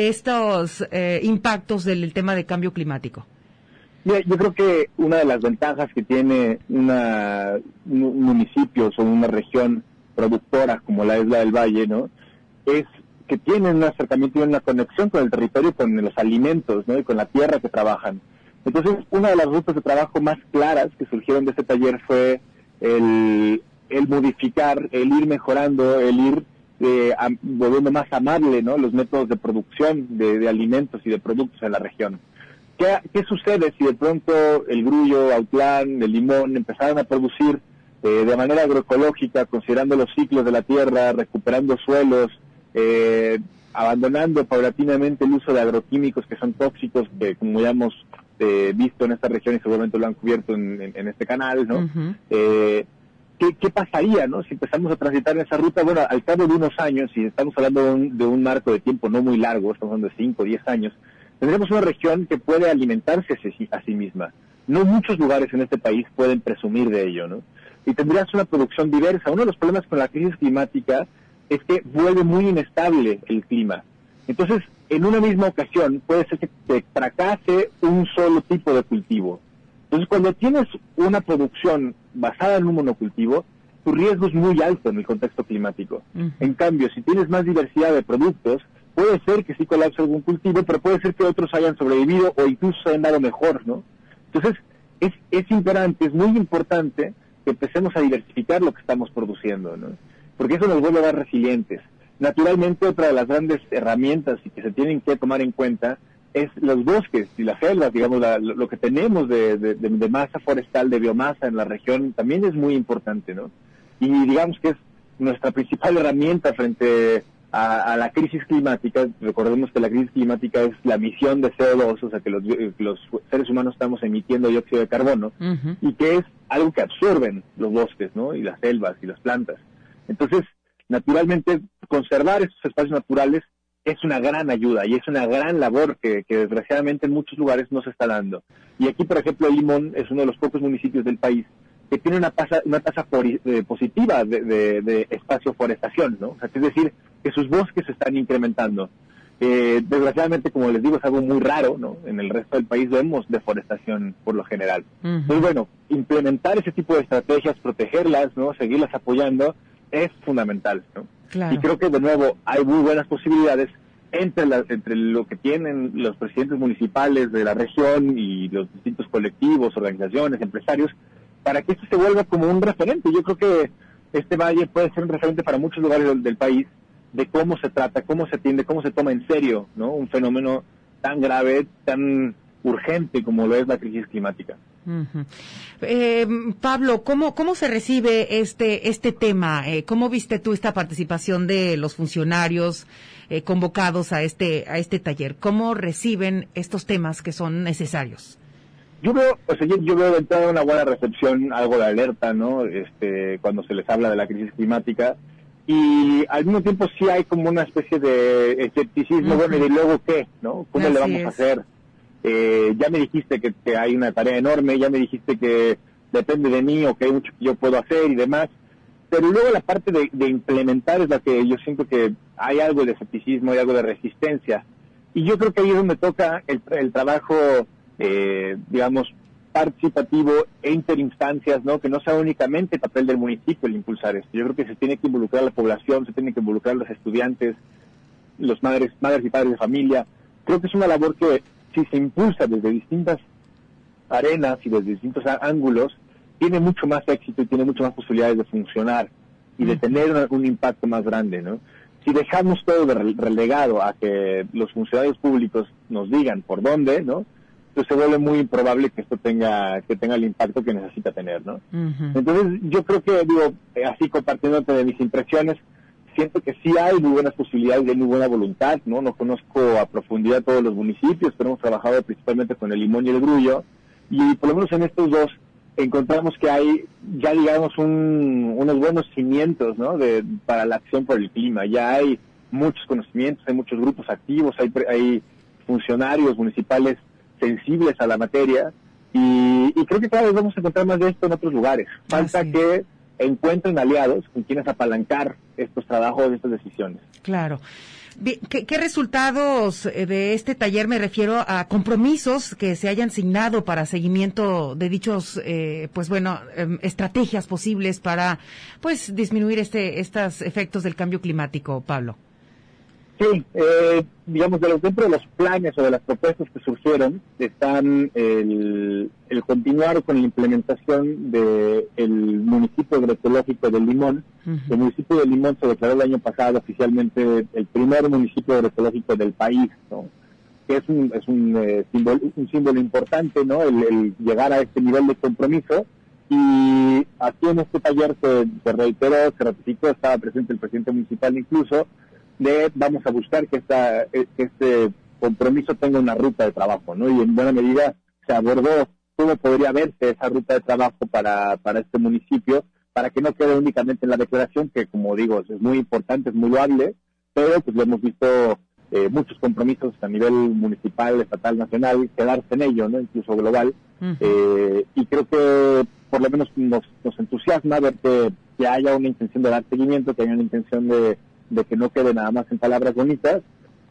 estos eh, impactos del tema de cambio climático? Mira, yo creo que una de las ventajas que tiene una, un municipio o una región productora como la isla del Valle, ¿no?, es que tienen un acercamiento y una conexión con el territorio, con los alimentos, ¿no?, y con la tierra que trabajan. Entonces, una de las rutas de trabajo más claras que surgieron de este taller fue el, el modificar, el ir mejorando, el ir eh, a, volviendo más amable, ¿no?, los métodos de producción de, de alimentos y de productos en la región. ¿Qué, ¿Qué sucede si de pronto el Grullo, Autlán, el Limón empezaran a producir Eh, de manera agroecológica, considerando los ciclos de la tierra, recuperando suelos, eh, abandonando paulatinamente el uso de agroquímicos que son tóxicos, que como ya hemos eh, visto en esta región y seguramente lo han cubierto en, en, en este canal, ¿no? Uh-huh. Eh, ¿qué, ¿Qué pasaría, no?, si empezamos a transitar en esa ruta? Bueno, al cabo de unos años, y estamos hablando de un, de un marco de tiempo no muy largo, estamos hablando de cinco o diez años, tendremos una región que puede alimentarse a sí, a sí misma. No muchos lugares en este país pueden presumir de ello, ¿no? Y tendrías una producción diversa. Uno de los problemas con la crisis climática es que vuelve muy inestable el clima. Entonces, en una misma ocasión, puede ser que te fracase un solo tipo de cultivo. Entonces, cuando tienes una producción basada en un monocultivo, tu riesgo es muy alto en el contexto climático. Uh-huh. En cambio, si tienes más diversidad de productos, puede ser que sí colapse algún cultivo, pero puede ser que otros hayan sobrevivido o incluso se hayan dado mejor, ¿no? Entonces, es, es imperante, es muy importante que empecemos a diversificar lo que estamos produciendo, ¿no? Porque eso nos vuelve a dar resilientes. Naturalmente, otra de las grandes herramientas y que se tienen que tomar en cuenta es los bosques y las selvas, digamos, la, lo, lo que tenemos de, de, de, de masa forestal, de biomasa en la región, también es muy importante, ¿no? Y digamos que es nuestra principal herramienta frente a, a la crisis climática. Recordemos que la crisis climática es la emisión de C O dos, o sea, que los, los seres humanos estamos emitiendo dióxido de carbono, uh-huh. y que es algo que absorben los bosques, ¿no? Y las selvas y las plantas. Entonces, naturalmente, conservar estos espacios naturales es una gran ayuda y es una gran labor que, que desgraciadamente en muchos lugares no se está dando. Y aquí, por ejemplo, Limón es uno de los pocos municipios del país que tiene una tasa, una tasa por, eh, positiva de, de, de espacio forestación, ¿no? O sea, es decir, que sus bosques se están incrementando. Eh, desgraciadamente, como les digo, es algo muy raro, ¿no? En el resto del país vemos deforestación por lo general. Uh-huh. Entonces, bueno, implementar ese tipo de estrategias, protegerlas, ¿no? Seguirlas apoyando, es fundamental, ¿no? Claro. Y creo que, de nuevo, hay muy buenas posibilidades entre, la, entre lo que tienen los presidentes municipales de la región y los distintos colectivos, organizaciones, empresarios, para que esto se vuelva como un referente. Yo creo que este valle puede ser un referente para muchos lugares del, del país, de cómo se trata, cómo se atiende, cómo se toma en serio, ¿no? Un fenómeno tan grave, tan urgente como lo es la crisis climática. Uh-huh. Eh, Pablo, ¿cómo cómo se recibe este este tema? Eh, ¿Cómo viste tú esta participación de los funcionarios eh, convocados a este a este taller? ¿Cómo reciben estos temas que son necesarios? Yo veo, o sea, yo, yo veo de entrada una buena recepción, algo de alerta, ¿no? Este, cuando se les habla de la crisis climática. Y al mismo tiempo sí hay como una especie de escepticismo, uh-huh. bueno, ¿y luego qué? ¿No? ¿Cómo Así le vamos es. a hacer? Eh, ya me dijiste que, que hay una tarea enorme, ya me dijiste que depende de mí o que hay mucho que yo puedo hacer y demás. Pero luego la parte de, de implementar es la que yo siento que hay algo de escepticismo, hay algo de resistencia. Y yo creo que ahí es donde toca el, el trabajo, eh, digamos, participativo e interinstancias, ¿no? Que no sea únicamente el papel del municipio el impulsar esto. Yo creo que se tiene que involucrar a la población, se tiene que involucrar a los estudiantes, los madres, madres y padres de familia. Creo que es una labor que, si se impulsa desde distintas arenas y desde distintos ángulos, tiene mucho más éxito y tiene mucho más posibilidades de funcionar y de tener un, un impacto más grande, ¿no? Si dejamos todo de relegado a que los funcionarios públicos nos digan por dónde, ¿no? Entonces se vuelve muy improbable que esto tenga que tenga el impacto que necesita tener, ¿no? Uh-huh. Entonces yo creo que, digo, así compartiéndote de mis impresiones, siento que sí hay muy buenas posibilidades y hay muy buena voluntad, ¿no? No conozco a profundidad todos los municipios, pero hemos trabajado principalmente con el Limón y el Grullo, y por lo menos en estos dos encontramos que hay ya, digamos, un, unos buenos cimientos, ¿no? De, para la acción por el clima. Ya hay muchos conocimientos, hay muchos grupos activos, hay, hay funcionarios municipales sensibles a la materia, y, y creo que cada vez vamos a encontrar más de esto en otros lugares. Falta Así. que encuentren aliados con quienes apalancar estos trabajos, estas decisiones. Claro. ¿Qué, qué resultados de este taller? Me refiero a compromisos que se hayan asignado para seguimiento de dichos, eh, pues bueno, eh, estrategias posibles para, pues, disminuir este, estos efectos del cambio climático, Pablo. Sí, eh, digamos, de los, dentro de los planes o de las propuestas que surgieron, están el, el continuar con la implementación del de municipio agroecológico de Limón. Uh-huh. El municipio de Limón se declaró el año pasado oficialmente el primer municipio agroecológico del país, ¿no? Que es un, es un, eh, símbolo, un símbolo importante, ¿no? El, el llegar a este nivel de compromiso. Y aquí en este taller se, se reiteró, se ratificó, estaba presente el presidente municipal incluso, de vamos a buscar que, esta, que este compromiso tenga una ruta de trabajo, ¿no? Y en buena medida se abordó cómo podría verse esa ruta de trabajo para, para este municipio, para que no quede únicamente en la declaración, que como digo, es muy importante, es muy loable, pero pues lo hemos visto eh, muchos compromisos a nivel municipal, estatal, nacional, quedarse en ello, ¿no? Incluso global. Uh-huh. Eh, y creo que por lo menos nos, nos entusiasma ver que, que haya una intención de dar seguimiento, que haya una intención de de que no quede nada más en palabras bonitas,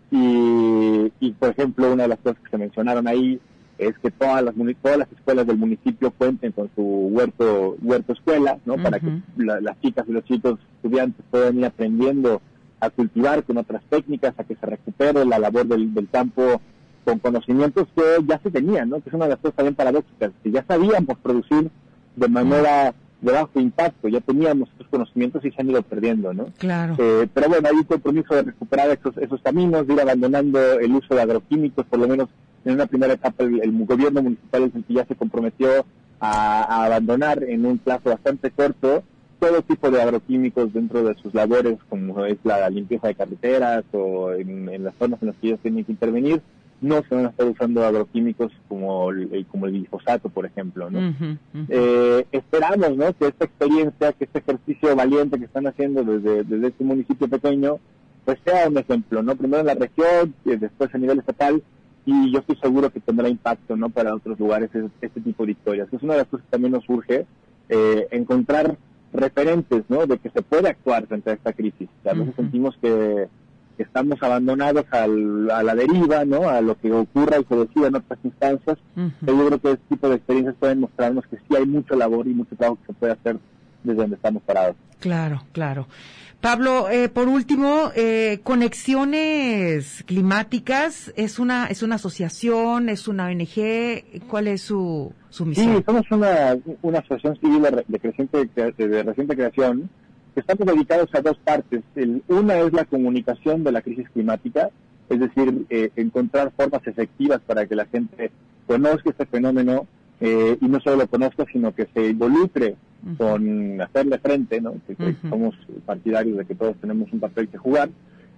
y, y por ejemplo una de las cosas que se mencionaron ahí es que todas las todas las escuelas del municipio cuenten con su huerto huerto escuela, ¿no? Uh-huh. Para que la, las chicas y los chicos estudiantes puedan ir aprendiendo a cultivar con otras técnicas, a que se recupere la labor del, del campo con conocimientos que ya se tenían, ¿no? Que es una de las cosas también paradójicas, que ya sabíamos producir de manera de bajo impacto. Ya teníamos estos conocimientos y se han ido perdiendo, ¿no? Claro. Eh, pero bueno, hay un compromiso de recuperar esos, esos caminos, de ir abandonando el uso de agroquímicos, por lo menos en una primera etapa el, el gobierno municipal es el que ya se comprometió a, a abandonar en un plazo bastante corto todo tipo de agroquímicos dentro de sus labores, como es la limpieza de carreteras o en, en las zonas en las que ellos tienen que intervenir. No se van a estar usando agroquímicos como el, como el glifosato, por ejemplo, ¿no? Uh-huh, uh-huh. Eh, esperamos, ¿no?, que esta experiencia, que este ejercicio valiente que están haciendo desde, desde este municipio pequeño, pues sea un ejemplo, ¿no? Primero en la región, y después a nivel estatal, y yo estoy seguro que tendrá impacto, ¿no?, para otros lugares este, este tipo de historias. Es una de las cosas que también nos urge, eh, encontrar referentes, ¿no?, de que se puede actuar frente a esta crisis. A veces uh-huh. sentimos que, que estamos abandonados al, a la deriva, ¿no?, a lo que ocurra y se decida en otras instancias. Uh-huh. Pero yo creo que este tipo de experiencias pueden mostrarnos que sí hay mucha labor y mucho trabajo que se puede hacer desde donde estamos parados. Claro, claro. Pablo, eh, por último, eh, Conexiones Climáticas, ¿es una es una asociación, es una O N G? ¿Cuál es su, su misión? Sí, somos una, una asociación civil de, de, creciente, de, de reciente creación, que estamos dedicados a dos partes. El, una es la comunicación de la crisis climática, es decir, eh, encontrar formas efectivas para que la gente conozca este fenómeno, Eh, y no solo lo conozca, sino que se involucre uh-huh. con hacerle frente, ¿no? Que, que uh-huh. somos partidarios de que todos tenemos un papel que jugar.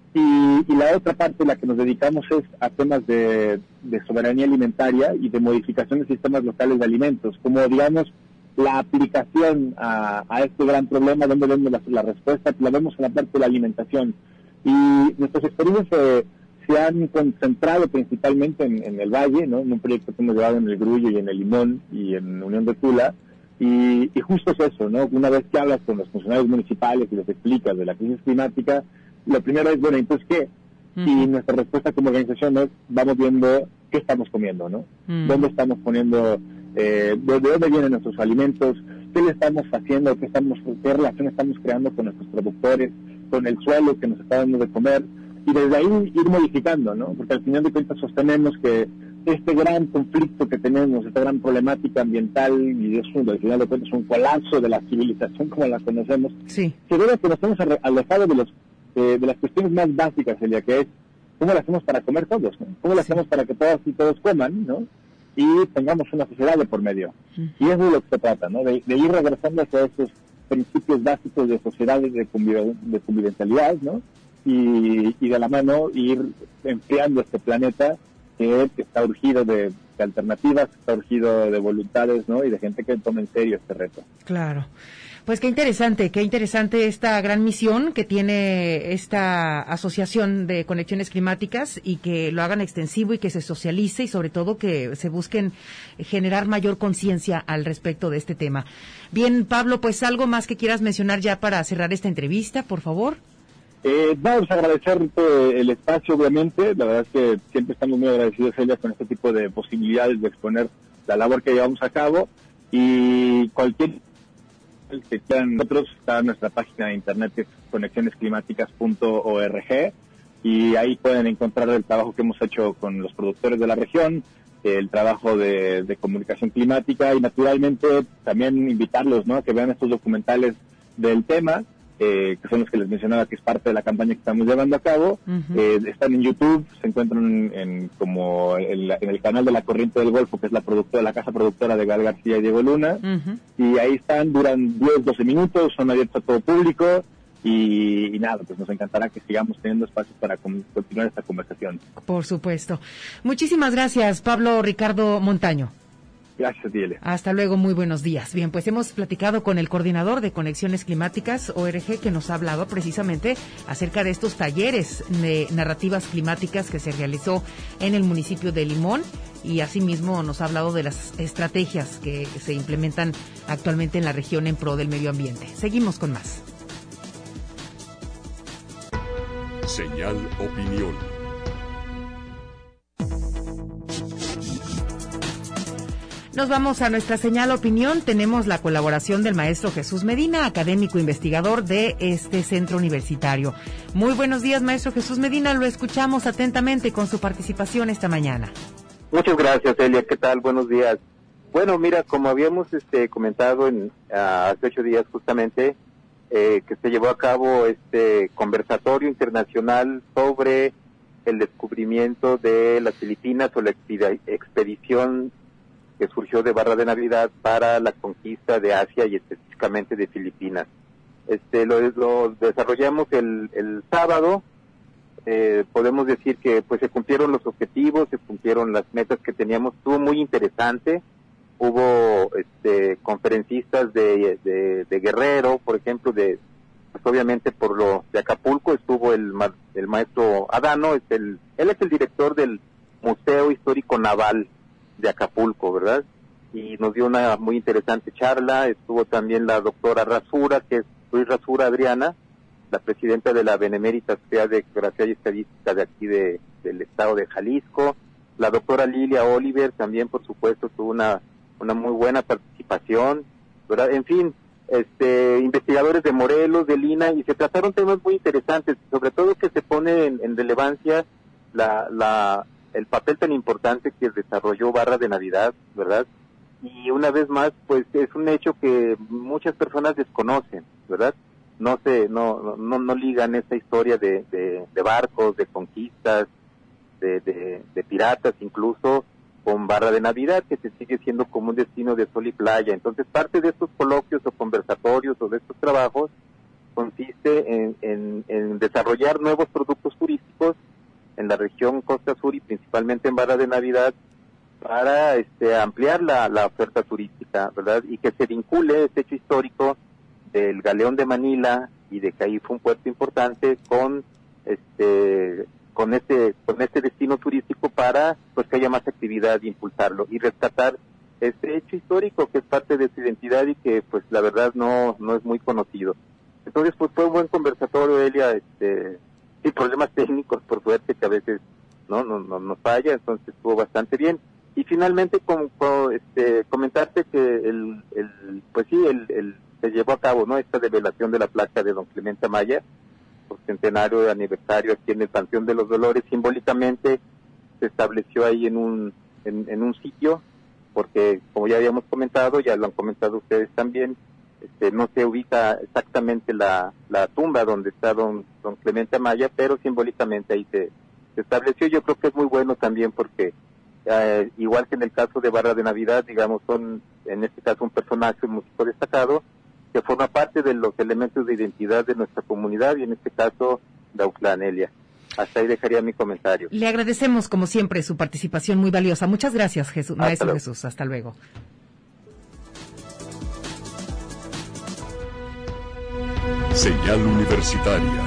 Y, y la otra parte, la que nos dedicamos, es a temas de, de soberanía alimentaria y de modificación de sistemas locales de alimentos, como, digamos, la aplicación a, a este gran problema, donde vemos la, la respuesta, la vemos en la parte de la alimentación. Y nuestras experiencias eh, se han concentrado principalmente en, en el Valle, ¿no?, en un proyecto que hemos llevado en el Grullo y en el Limón y en Unión de Tula, y, y justo es eso, ¿no? Una vez que hablas con los funcionarios municipales y les explicas de la crisis climática, lo primero es, bueno, entonces, ¿qué? Uh-huh. Y nuestra respuesta como organización es, vamos viendo qué estamos comiendo, ¿no? Uh-huh. ¿Dónde estamos poniendo, eh, de, de dónde vienen nuestros alimentos? ¿Qué le estamos haciendo? ¿Qué, estamos, qué relación estamos creando con nuestros productores? ¿Con el suelo que nos está dando de comer? Y desde ahí ir modificando, ¿no? Porque al final de cuentas sostenemos que este gran conflicto que tenemos, esta gran problemática ambiental, y es un, al final de cuentas un colapso de la civilización como la conocemos, sí. se debe a que nos hemos alejado de, los, eh, de las cuestiones más básicas, Elia, que es cómo lo hacemos para comer todos, ¿no? Cómo lo sí. hacemos para que todos y todos coman, ¿no? Y tengamos una sociedad de por medio. Uh-huh. Y eso es de lo que se trata, ¿no? De, de ir regresando hacia esos principios básicos de sociedades de, conviv- de convivencialidad, ¿no? Y, y de la mano ir enfriando este planeta que está urgido de, de alternativas, está urgido de voluntades, ¿no?, y de gente que tome en serio este reto. Claro. Pues qué interesante, qué interesante esta gran misión que tiene esta asociación de Conexiones Climáticas, y que lo hagan extensivo y que se socialice, y sobre todo que se busquen generar mayor conciencia al respecto de este tema. Bien, Pablo, pues algo más que quieras mencionar ya para cerrar esta entrevista, por favor. Eh, vamos a agradecerte el espacio, obviamente. La verdad es que siempre estamos muy agradecidos, ella, con este tipo de posibilidades de exponer la labor que llevamos a cabo. Y cualquier que quieran nosotros, está en nuestra página de internet, que es conexiones climáticas punto org, y ahí pueden encontrar el trabajo que hemos hecho con los productores de la región, el trabajo de, de comunicación climática, y naturalmente también invitarlos, ¿no?, a que vean estos documentales del tema. Eh, que son los que les mencionaba, que es parte de la campaña que estamos llevando a cabo. Uh-huh. Eh, están en YouTube, se encuentran en, en como en, en el canal de La Corriente del Golfo, que es la productora, la casa productora de Gal García y Diego Luna. Uh-huh. Y ahí están, duran diez, doce minutos, son abiertos a todo público. Y, y nada, pues nos encantará que sigamos teniendo espacios para con, continuar esta conversación. Por supuesto. Muchísimas gracias, Pablo Ricardo Montaño. Gracias, Diele. Hasta luego, muy buenos días. Bien, pues hemos platicado con el coordinador de Conexiones Climáticas, O R G, que nos ha hablado precisamente acerca de estos talleres de narrativas climáticas que se realizó en el municipio de Limón, y asimismo nos ha hablado de las estrategias que se implementan actualmente en la región en pro del medio ambiente. Seguimos con más. Señal Opinión. Nos vamos a nuestra señal opinión. Tenemos la colaboración del maestro Jesús Medina, académico investigador de este centro universitario. Muy buenos días, maestro Jesús Medina. Lo escuchamos atentamente con su participación esta mañana. Muchas gracias, Elia. ¿Qué tal? Buenos días. Bueno, mira, como habíamos este, comentado en, uh, hace ocho días justamente, eh, que se llevó a cabo este conversatorio internacional sobre el descubrimiento de las Filipinas o la expedición que surgió de Barra de Navidad para la conquista de Asia y específicamente de Filipinas. Este, lo, lo desarrollamos el, el sábado. Eh, podemos decir que pues se cumplieron los objetivos, se cumplieron las metas que teníamos. Estuvo muy interesante. Hubo este, conferencistas de, de, de Guerrero, por ejemplo, de pues obviamente por lo de Acapulco estuvo el, el maestro Adano, es el, él es el director del Museo Histórico Naval de Acapulco, ¿verdad? Y nos dio una muy interesante charla. Estuvo también la doctora Rasura, que es Luis Rasura Adriana, la presidenta de la Benemérita Sociedad de Geografía y Estadística de aquí de, del estado de Jalisco. La doctora Lilia Oliver también, por supuesto, tuvo una una muy buena participación, ¿verdad? En fin, este, investigadores de Morelos, de Lina, y se trataron temas muy interesantes, sobre todo que se pone en, en relevancia la, la, el papel tan importante que desarrolló Barra de Navidad, ¿verdad? Y una vez más, pues es un hecho que muchas personas desconocen, ¿verdad? No se, no, no, no ligan esa historia de, de, de barcos, de conquistas, de, de, de piratas incluso, con Barra de Navidad, que se sigue siendo como un destino de sol y playa. Entonces, parte de estos coloquios o conversatorios o de estos trabajos consiste en, en, en desarrollar nuevos productos turísticos en la región Costa Sur y principalmente en Barra de Navidad para este, ampliar la, la oferta turística, ¿verdad? Y que se vincule este hecho histórico del Galeón de Manila y de que ahí fue un puerto importante con este con este con este destino turístico para pues que haya más actividad e impulsarlo y rescatar este hecho histórico que es parte de su identidad y que pues la verdad no no es muy conocido. Entonces pues fue un buen conversatorio, Elia, este sin problemas técnicos por suerte que a veces no no no nos falla, entonces estuvo bastante bien. Y finalmente con, con este comentarte que el, el pues sí el, el se llevó a cabo no esta develación de la placa de don Clemente Amaya por centenario de aniversario aquí en el Panteón de los Dolores. Simbólicamente se estableció ahí en un en, en un sitio, porque como ya habíamos comentado, ya lo han comentado ustedes también, este, no se ubica exactamente la, la tumba donde está don don Clemente Amaya, pero simbólicamente ahí se, se estableció. Yo creo que es muy bueno también porque eh, igual que en el caso de Barra de Navidad, digamos, son en este caso un personaje, un músico destacado, que forma parte de los elementos de identidad de nuestra comunidad y en este caso de Autlán, Elia. Hasta ahí dejaría mi comentario. Le agradecemos como siempre su participación muy valiosa. Muchas gracias, Jesús, Maestro luego. Jesús. Hasta luego. Señal Universitaria.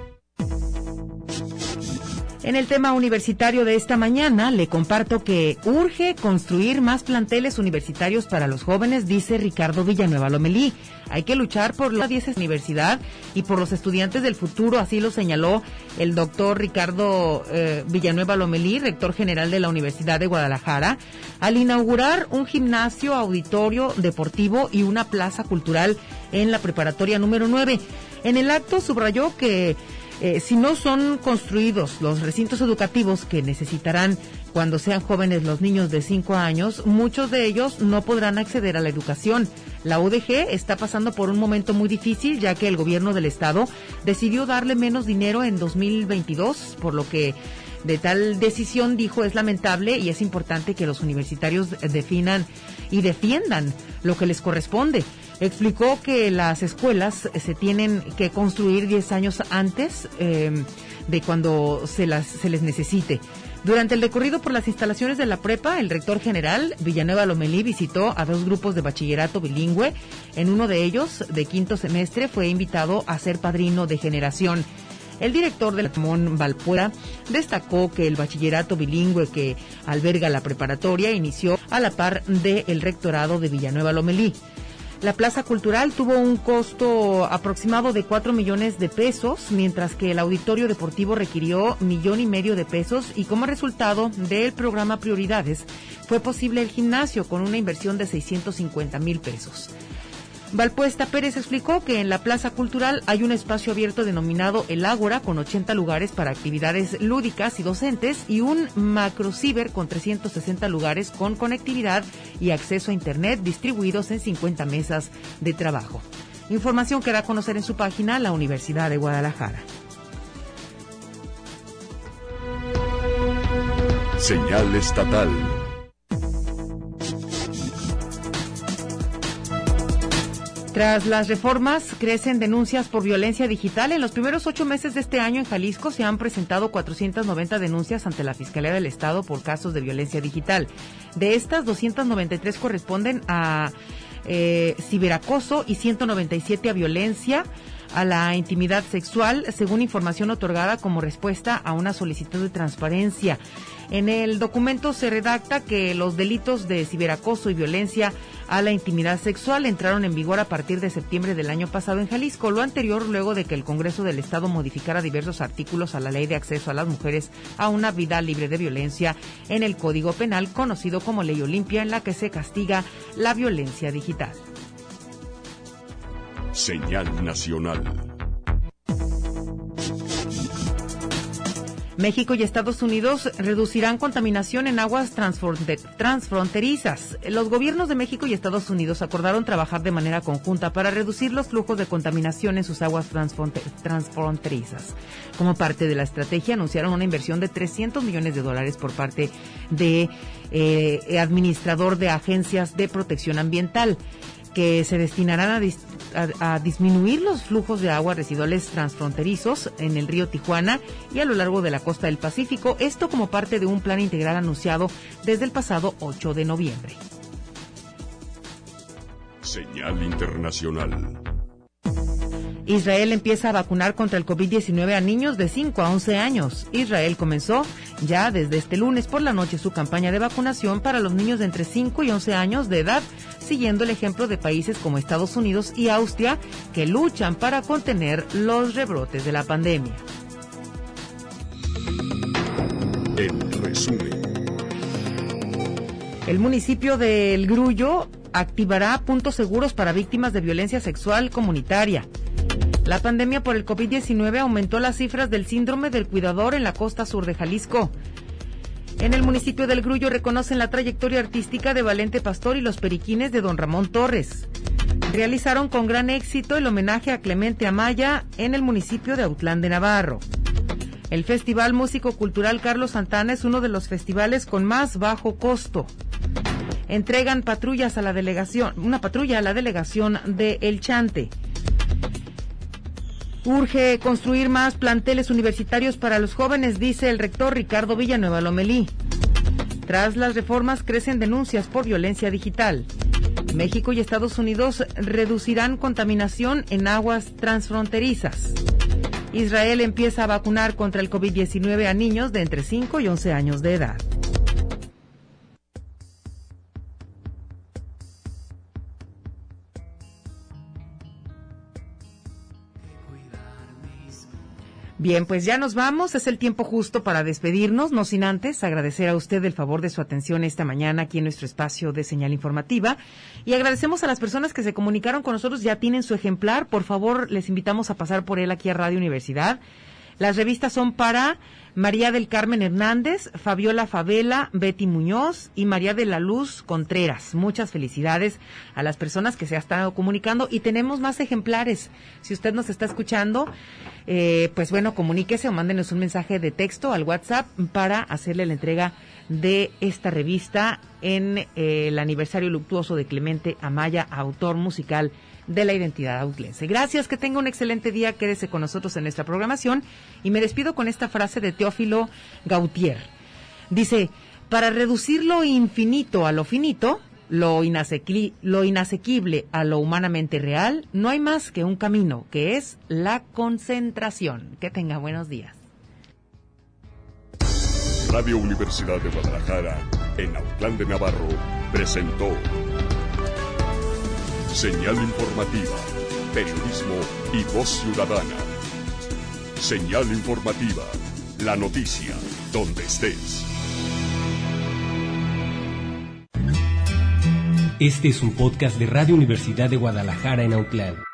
En el tema universitario de esta mañana, le comparto que urge construir más planteles universitarios para los jóvenes, dice Ricardo Villanueva Lomelí. Hay que luchar por la diez universidad y por los estudiantes del futuro, así lo señaló el doctor Ricardo eh, Villanueva Lomelí, rector general de la Universidad de Guadalajara, al inaugurar un gimnasio, auditorio deportivo y una plaza cultural en la preparatoria número nueve. En el acto subrayó que Eh, si no son construidos los recintos educativos que necesitarán cuando sean jóvenes los niños de cinco años, muchos de ellos no podrán acceder a la educación. La U D G está pasando por un momento muy difícil, ya que el gobierno del estado decidió darle menos dinero en dos mil veintidós, por lo que de tal decisión, dijo, es lamentable y es importante que los universitarios definan y defiendan lo que les corresponde. Explicó que las escuelas se tienen que construir diez años antes eh, de cuando se, las, se les necesite. Durante el recorrido por las instalaciones de la prepa, el rector general Villanueva Lomelí visitó a dos grupos de bachillerato bilingüe. En uno de ellos, de quinto semestre, fue invitado a ser padrino de generación. El director del Ramón Valpuera destacó que el bachillerato bilingüe que alberga la preparatoria inició a la par del rectorado de Villanueva Lomelí. La plaza cultural tuvo un costo aproximado de cuatro millones de pesos, mientras que el auditorio deportivo requirió millón y medio de pesos y como resultado del programa Prioridades fue posible el gimnasio con una inversión de seiscientos cincuenta mil pesos. Valpuesta Pérez explicó que en la Plaza Cultural hay un espacio abierto denominado El Ágora con ochenta lugares para actividades lúdicas y docentes y un macrociber con trescientos sesenta lugares con conectividad y acceso a Internet distribuidos en cincuenta mesas de trabajo. Información que da a conocer en su página la Universidad de Guadalajara. Señal estatal. Tras las reformas, crecen denuncias por violencia digital. En los primeros ocho meses de este año en Jalisco se han presentado cuatrocientas noventa denuncias ante la Fiscalía del Estado por casos de violencia digital. De estas, doscientas noventa y tres corresponden a eh, ciberacoso y ciento noventa y siete a violencia a la intimidad sexual, según información otorgada como respuesta a una solicitud de transparencia. En el documento se redacta que los delitos de ciberacoso y violencia a la intimidad sexual entraron en vigor a partir de septiembre del año pasado en Jalisco, lo anterior luego de que el Congreso del Estado modificara diversos artículos a la Ley de Acceso a las Mujeres a una Vida Libre de Violencia en el Código Penal, conocido como Ley Olimpia, en la que se castiga la violencia digital. Señal nacional. México y Estados Unidos reducirán contaminación en aguas transfronterizas. Los gobiernos de México y Estados Unidos acordaron trabajar de manera conjunta para reducir los flujos de contaminación en sus aguas transfronterizas. Como parte de la estrategia, anunciaron una inversión de trescientos millones de dólares por parte de eh, administrador de agencias de protección ambiental, que se destinarán a, dis, a, a disminuir los flujos de agua residuales transfronterizos en el río Tijuana y a lo largo de la costa del Pacífico, esto como parte de un plan integral anunciado desde el pasado ocho de noviembre. Señal internacional. Israel empieza a vacunar contra el COVID diecinueve a niños de cinco a once años. Israel comenzó ya desde este lunes por la noche su campaña de vacunación para los niños de entre cinco y once años de edad, siguiendo el ejemplo de países como Estados Unidos y Austria, que luchan para contener los rebrotes de la pandemia. En resumen, el municipio de El Grullo activará puntos seguros para víctimas de violencia sexual comunitaria. La pandemia por el COVID diecinueve aumentó las cifras del síndrome del cuidador en la costa sur de Jalisco. En el municipio del Grullo reconocen la trayectoria artística de Valente Pastor y los Periquines de Don Ramón Torres. Realizaron con gran éxito el homenaje a Clemente Amaya en el municipio de Autlán de Navarro. El Festival Músico Cultural Carlos Santana es uno de los festivales con más bajo costo. Entregan patrullas a la delegación, una patrulla a la delegación de El Chante. Urge construir más planteles universitarios para los jóvenes, dice el rector Ricardo Villanueva Lomelí. Tras las reformas crecen denuncias por violencia digital. México y Estados Unidos reducirán contaminación en aguas transfronterizas. Israel empieza a vacunar contra el COVID diecinueve a niños de entre cinco y once años de edad. Bien, pues ya nos vamos, es el tiempo justo para despedirnos, no sin antes agradecer a usted el favor de su atención esta mañana aquí en nuestro espacio de señal informativa y agradecemos a las personas que se comunicaron con nosotros, ya tienen su ejemplar, por favor les invitamos a pasar por él aquí a Radio Universidad. Las revistas son para María del Carmen Hernández, Fabiola Favela, Betty Muñoz y María de la Luz Contreras. Muchas felicidades a las personas que se han estado comunicando y tenemos más ejemplares. Si usted nos está escuchando, eh, pues bueno, comuníquese o mándenos un mensaje de texto al WhatsApp para hacerle la entrega de esta revista en eh, el aniversario luctuoso de Clemente Amaya, autor musical de la identidad autlense. Gracias, que tenga un excelente día, quédese con nosotros en nuestra programación y me despido con esta frase de Teófilo Gautier. Dice, para reducir lo infinito a lo finito, lo, inasequi- lo inasequible a lo humanamente real, no hay más que un camino, que es la concentración. Que tenga buenos días. Radio Universidad de Guadalajara, en Autlán de Navarro, presentó Señal informativa, periodismo y voz ciudadana. Señal informativa, la noticia, donde estés. Este es un podcast de Radio Universidad de Guadalajara en Autlán.